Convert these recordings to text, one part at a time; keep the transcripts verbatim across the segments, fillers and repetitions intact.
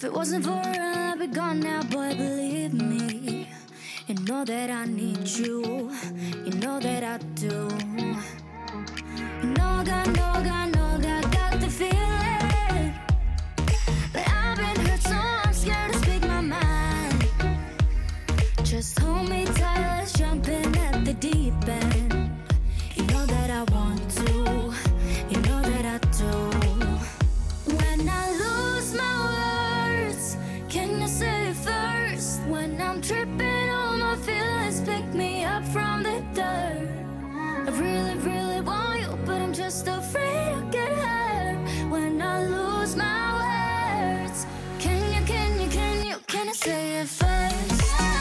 If it wasn't for her, I'd be gone now, boy, believe me. You know that I need you, you know that I do. You know I got, know I got, know I got, got the feeling. But I've been hurt, so I'm scared to speak my mind. Just hold me tight, let's jump in at the deep end. You know that I want to, you know that I do. When I lose my words, can you say it first? When I'm tripping, all my feelings pick me up from the dirt. I really, really want you, but I'm just afraid I'll get hurt. When I lose my words, can you, can you, can you, can I say it first?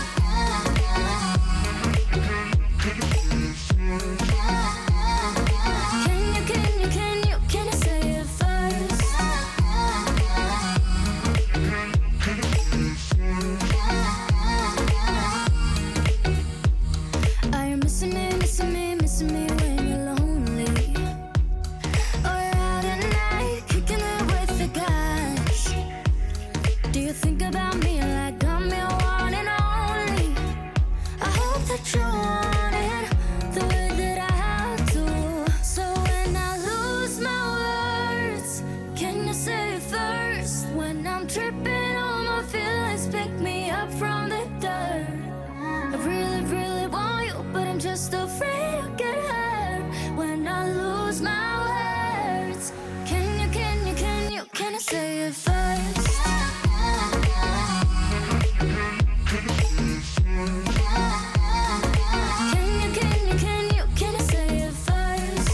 Can you, can you, can you, can I say it first? Are you missing me, missing me, missing me when you're lonely? Or you're out at night, kicking it with the guys? Do you think about me like I'm your one and only? I hope that you want it the way that I have to. So when I lose my words, can you say it first? When I'm tripping, all my feelings pick me up from the dirt. I really, really want you, but I'm just afraid I'll get hurt. When I lose my words, can you, can you, can you, can I say it first? Can you, can you, can you, can I say it first?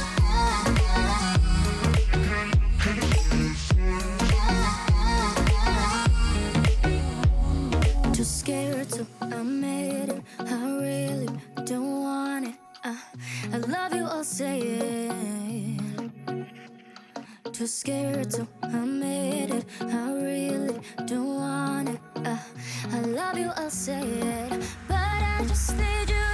Too scared to admit it, I really don't want it. uh, I love you, I'll say it. Too scared to admit it, I really don't want it. uh, I love you, I'll say it. But I just need you